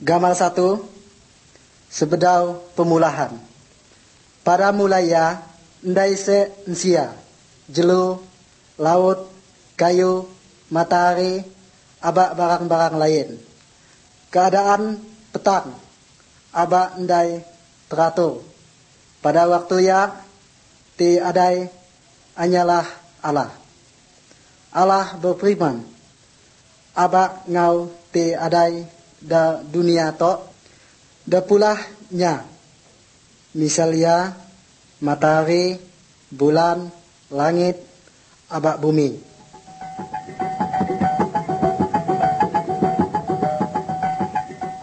Gamal 1, sebedau pemulahan. Pada mulanya, ndai se nsia, jelu, laut, kayu, matahari, aba barang-barang lain. Keadaan petang, aba ndai teratur. Pada waktu ya, ti adai hanyalah Allah. Allah berfirman, aba ngau ti adai da dunia to, da pulahnya, misalnya matahari, bulan, langit, aba bumi.